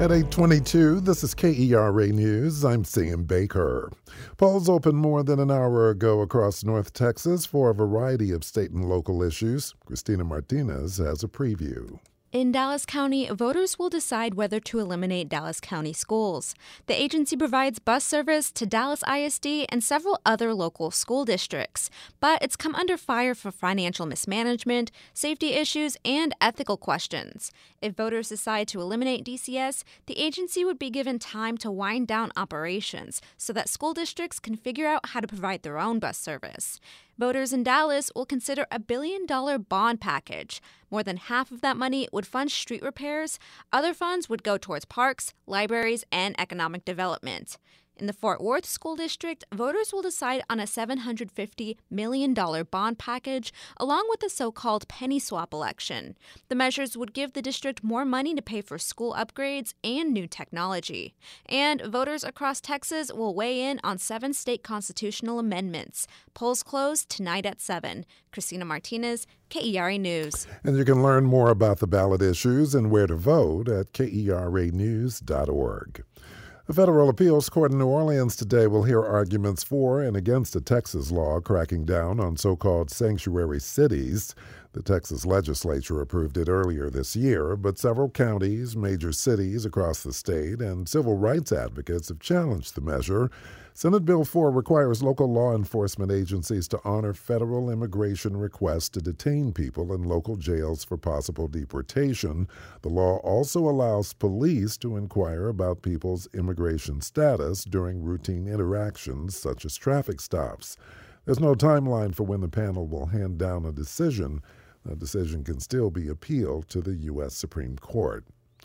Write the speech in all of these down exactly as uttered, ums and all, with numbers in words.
At eight twenty-two, this is K E R A News. I'm Sam Baker. Polls opened more than an hour ago across North Texas for a variety of state and local issues. Christina Martinez has a preview. In Dallas County, voters will decide whether to eliminate Dallas County schools. The agency provides bus service to Dallas I S D and several other local school districts, but it's come under fire for financial mismanagement, safety issues, and ethical questions. If voters decide to eliminate D C S, the agency would be given time to wind down operations so that school districts can figure out how to provide their own bus service. Voters in Dallas will consider a billion-dollar bond package. More than half of that money would fund street repairs. Other funds would go towards parks, libraries, and economic development. In the Fort Worth School District, voters will decide on a seven hundred fifty million dollars bond package, along with the so-called penny swap election. The measures would give the district more money to pay for school upgrades and new technology. And voters across Texas will weigh in on seven state constitutional amendments. Polls close tonight at seven. Christina Martinez, K E R A News. And you can learn more about the ballot issues and where to vote at K E R A news dot org. A federal appeals court in New Orleans today will hear arguments for and against a Texas law cracking down on so-called sanctuary cities. The Texas legislature approved it earlier this year, but several counties, major cities across the state, and civil rights advocates have challenged the measure. Senate Bill four requires local law enforcement agencies to honor federal immigration requests to detain people in local jails for possible deportation. The law also allows police to inquire about people's immigration status during routine interactions such as traffic stops. There's no timeline for when the panel will hand down a decision. The decision can still be appealed to the U S Supreme Court.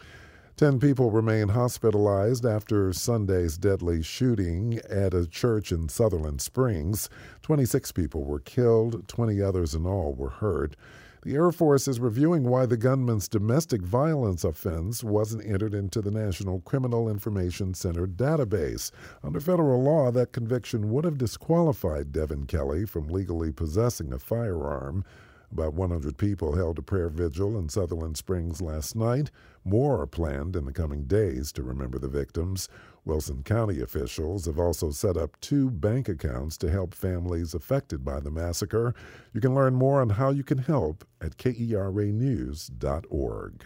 Ten people remain hospitalized after Sunday's deadly shooting at a church in Sutherland Springs. twenty-six people were killed, twenty others in all were hurt. The Air Force is reviewing why the gunman's domestic violence offense wasn't entered into the National Criminal Information Center database. Under federal law, that conviction would have disqualified Devin Kelly from legally possessing a firearm. About one hundred people held a prayer vigil in Sutherland Springs last night. More are planned in the coming days to remember the victims. Wilson County officials have also set up two bank accounts to help families affected by the massacre. You can learn more on how you can help at K E R A news dot org.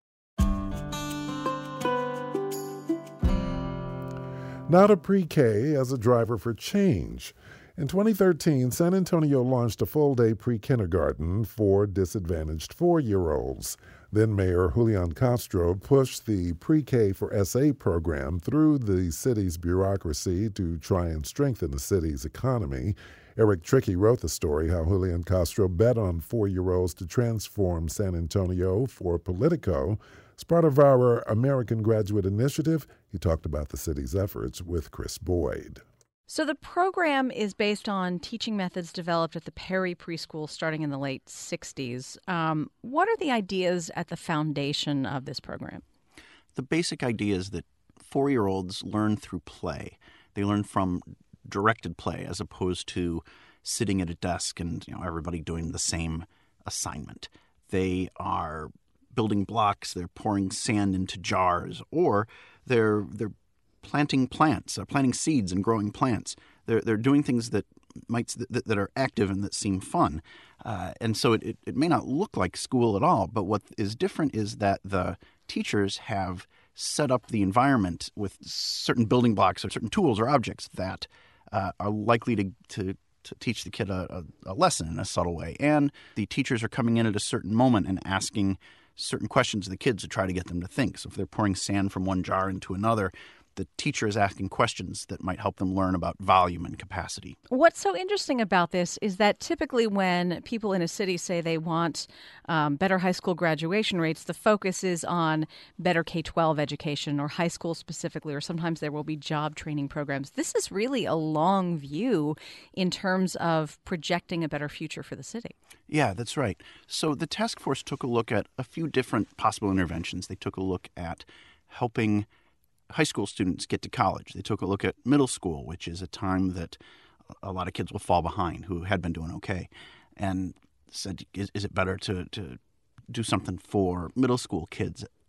Now to pre-K as a driver for change. In twenty thirteen, San Antonio launched a full-day pre-kindergarten for disadvantaged four-year-olds. Then Mayor Julian Castro pushed the Pre-K for S A program through the city's bureaucracy to try and strengthen the city's economy. Eric Trickey wrote the story how Julian Castro bet on four-year-olds to transform San Antonio for Politico. As part of our American Graduate Initiative, he talked about the city's efforts with Chris Boyd. So the program is based on teaching methods developed at the Perry Preschool starting in the late sixties. Um, what are the ideas at the foundation of this program? The basic idea is that four-year-olds learn through play. They learn from directed play as opposed to sitting at a desk and, you know, everybody doing the same assignment. They are building blocks, they're pouring sand into jars, or they're they're planting plants, uh, planting seeds and growing plants. They're they're doing things that might that, that are active and that seem fun. Uh, and so it, it, it may not look like school at all, but what is different is that the teachers have set up the environment with certain building blocks or certain tools or objects that uh, are likely to, to to teach the kid a, a, a lesson in a subtle way. And the teachers are coming in at a certain moment and asking certain questions of the kids to try to get them to think. So if they're pouring sand from one jar into another, the teacher is asking questions that might help them learn about volume and capacity. What's so interesting about this is that typically when people in a city say they want um, better high school graduation rates, the focus is on better K twelve education or high school specifically, or sometimes there will be job training programs. This is really a long view in terms of projecting a better future for the city. Yeah, that's right. So the task force took a look at a few different possible interventions. They took a look at helping high school students get to college. They took a look at middle school, which is a time that a lot of kids will fall behind who had been doing okay, and said, is, is it better to, to do something for middle school kids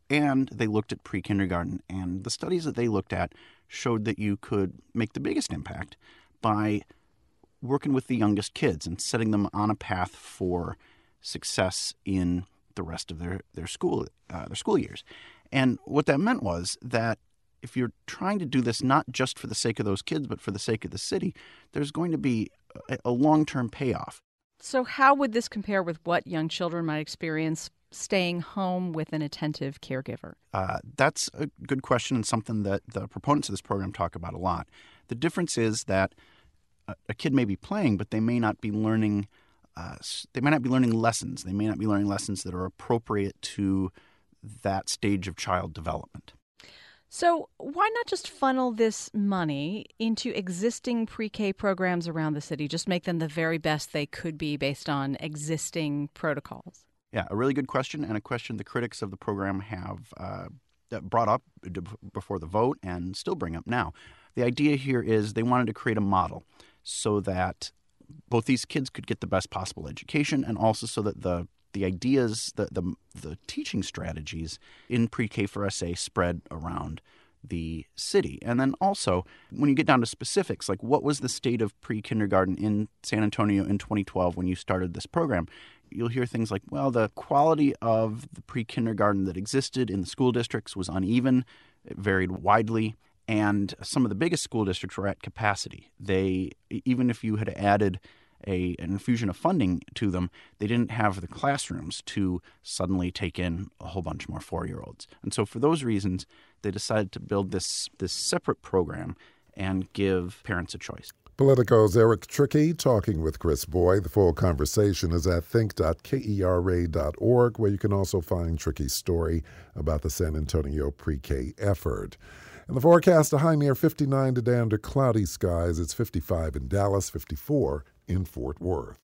and they looked at pre-kindergarten. And the studies that they looked at showed that you could make the biggest impact by working with the youngest kids and setting them on a path for success in the rest of their, their school uh, their school years. And what that meant was that if you're trying to do this not just for the sake of those kids, but for the sake of the city, there's going to be a, a long-term payoff. So how would this compare with what young children might experience staying home with an attentive caregiver? Uh, that's a good question and something that the proponents of this program talk about a lot. The difference is that a, a kid may be playing, but they may not be learning. Uh, they may not be learning lessons. They may not be learning lessons that are appropriate to that stage of child development. So why not just funnel this money into existing pre-K programs around the city? Just make them the very best they could be based on existing protocols. Yeah, a really good question, and a question the critics of the program have uh, brought up before the vote and still bring up now. The idea here is they wanted to create a model so that both these kids could get the best possible education, and also so that the the ideas, the the, the teaching strategies in pre-K for S A spread around the city. And then also, when you get down to specifics, like what was the state of pre-kindergarten in San Antonio in twenty twelve when you started this program, you'll hear things like, well, the quality of the pre-kindergarten that existed in the school districts was uneven. It varied widely. And some of the biggest school districts were at capacity. They, even if you had added a, an infusion of funding to them, they didn't have the classrooms to suddenly take in a whole bunch more four-year-olds. And so for those reasons, they decided to build this, this separate program and give parents a choice. Politico's Eric Trickey talking with Chris Boy. The full conversation is at think dot kera dot org, where you can also find Trickey's story about the San Antonio pre-K effort. And the forecast, a high near fifty-nine today under cloudy skies. It's fifty-five in Dallas, fifty-four in Fort Worth.